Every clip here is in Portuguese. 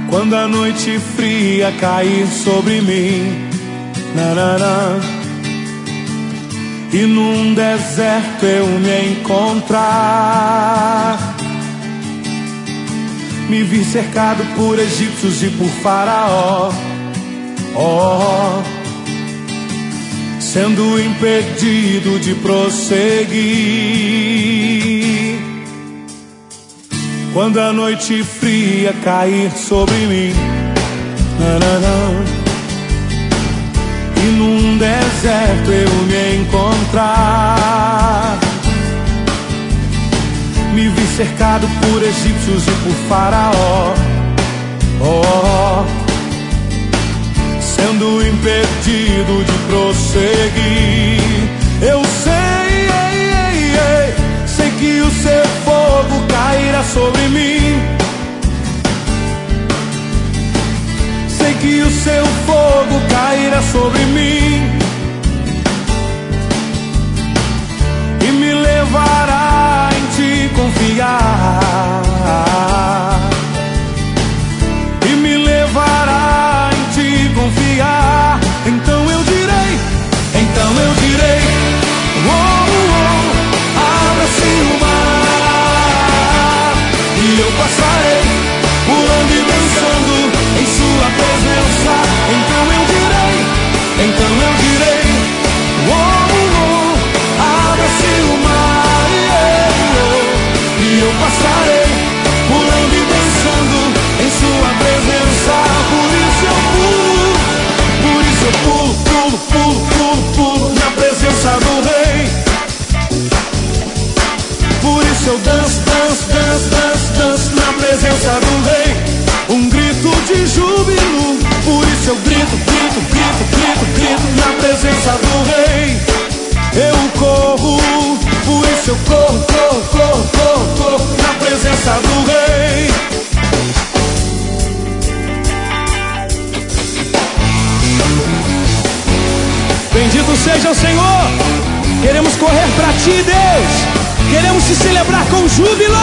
Quando a noite fria cair sobre mim, nananã, e num deserto eu me encontrar, me vi cercado por egípcios e por faraó, sendo impedido de prosseguir. Quando a noite fria cair sobre mim, nananã, e num deserto eu me encontrar, me vi cercado por egípcios e por faraó, sendo impedido de prosseguir. Eu sei que o seu fogo cairá sobre mim. Sei que o seu fogo cairá sobre mim e me levará em te confiar, e me levará em te confiar. Então eu direi, abra-se o mar e eu passarei pulando e dançando em sua presença. Então eu direi, abra-se o mar e eu passarei pulando e dançando em sua presença. Por isso eu pulo na presença do Rei. Por isso eu danço na presença do Rei. Um grito de júbilo. Por isso eu grito na presença do Rei. Eu corro, por isso eu corro na presença do Rei. Bendito seja o Senhor. Queremos correr para ti, Deus. Queremos te celebrar com júbilo.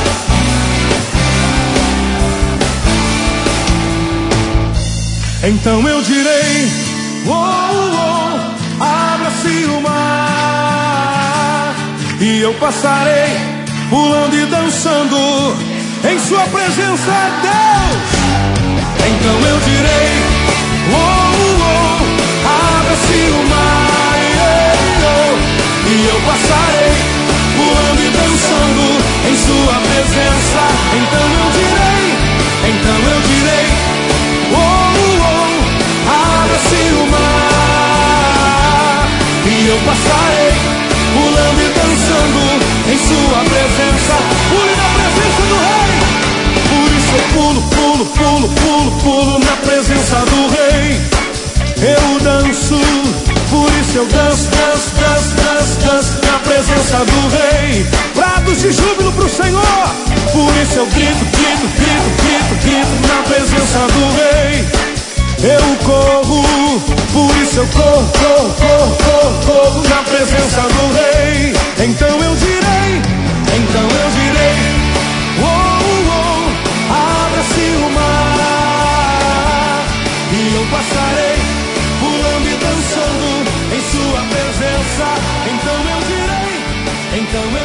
Então eu direi, abra-se o mar e eu passarei pulando e dançando em sua presença, Deus. Então eu direi, abra-se o mar e eu passarei pulando e dançando em sua presença. Então eu direi, abra-se o mar e eu passarei pulando e dançando em sua presença. Pule na presença do Rei. Por isso eu pulo na presença do Rei. Eu danço, por isso eu danço na presença do Rei. Pratos de júbilo pro Senhor. Por isso eu grito na presença do Rei. Eu corro, por isso eu corro na presença do Rei. Então eu direi, abra-se o mar e eu passarei pulando e dançando em sua presença. Então eu direi,